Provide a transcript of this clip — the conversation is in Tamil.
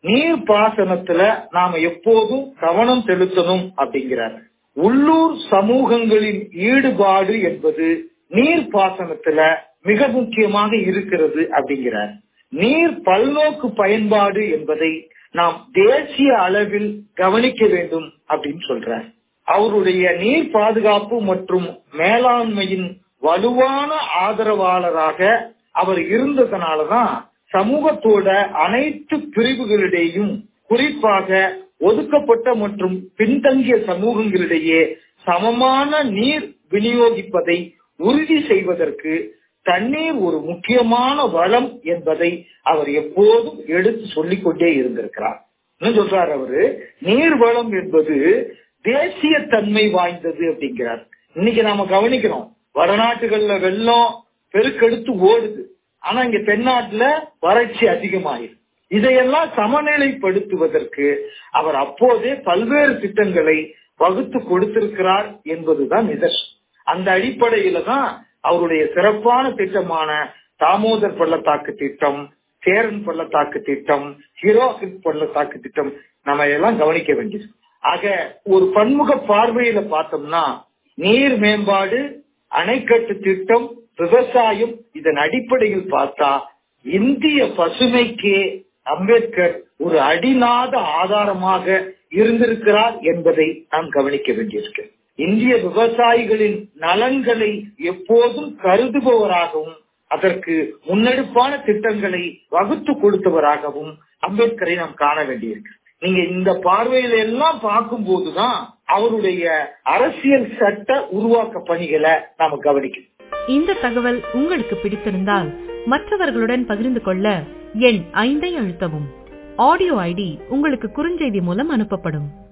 நீர் பாசனத்துல நாம எப்போதும் கவனம் செலுத்தணும் அப்படிங்கிறார். உள்ளூர் சமூகங்களின் ஈடுபாடு என்பது நீர் பாசனத்துல மிக முக்கியமாக இருக்கிறது அப்படிங்கிறார். நீர் பல்நோக்கு பயன்பாடு என்பதை நாம் தேசிய அளவில் கவனிக்க வேண்டும் அப்படின்னு சொல்றார். அவருடைய நீர் பாதுகாப்பு மற்றும் மேலாண்மையின் வலுவான ஆதரவாளராக அவர் இருந்ததனாலதான் சமூகத்தோட அனைத்து பிரிவுகளிடையும், குறிப்பாக ஒதுக்கப்பட்ட மற்றும் பின்தங்கிய சமூகங்களிடையே சமமான நீர் விநியோகிப்பதை உறுதி செய்வதற்கு தண்ணீர் ஒரு முக்கியமான வளம் என்பதை அவர் எப்போதும் எடுத்து சொல்லிக் கொண்டே இருந்திருக்கிறார். என்ன சொல்றார் அவரு? நீர் வளம் என்பது தேசிய தன்மை வாய்ந்தது அப்படிங்கிறார். இன்னைக்கு நாம கவனிக்கிறோம், வடநாட்டுகள்ல வெள்ளம் பெருக்கெடுத்து ஓடுது, ஆனா இங்க தென்னாட்டுல வறட்சி அதிகமாயிருக்கு. இதையெல்லாம் சமநிலைப்படுத்துவதற்கு அவர் அப்போதே பல்வேறு திட்டங்களை வகுத்து கொடுத்திருக்கிறார் என்பதுதான் நிதர்சனம். அந்த அடிப்படையில தான் அவருடைய சிறப்பான திட்டமான தாமோதர் பள்ளத்தாக்கு திட்டம், சேரன் பள்ளத்தாக்கு திட்டம், ஹிரோஹிட் பள்ளத்தாக்கு திட்டம் நம்ம எல்லாம் கவனிக்க வேண்டியது. ஆக ஒரு பன்முக பார்வையில பார்த்தோம்னா நீர் மேம்பாடு, அணைக்கட்டு திட்டம், விவசாயம், இதன் அடிப்படையில் பார்த்தா இந்திய பசுமைக்கே அம்பேத்கர் ஒரு அடிநாத ஆதாரமாக இருந்திருக்கிறார் என்பதை நாம் கவனிக்க வேண்டியிருக்கு. இந்திய விவசாயிகளின் நலன்களை எப்போதும் கருதுபவராகவும் அதற்கு முன்னெடுப்பான திட்டங்களை வகுத்து கொடுத்தவராகவும் அம்பேத்கரை நாம் காண வேண்டியிருக்கு. நீங்க இந்த பார்வையில எல்லாம் பார்க்கும் போதுதான் அவருடைய அரசியல் சட்ட உருவாக்க பணிகளை நாம கவனிக்கணும். இந்த தகவல் உங்களுக்கு பிடித்திருந்தால் மற்றவர்களுடன் பகிர்ந்து கொள்ள எண் 5 அழுத்தவும். ஆடியோ ஐடி உங்களுக்கு குறுஞ்செய்தி மூலம் அனுப்பப்படும்.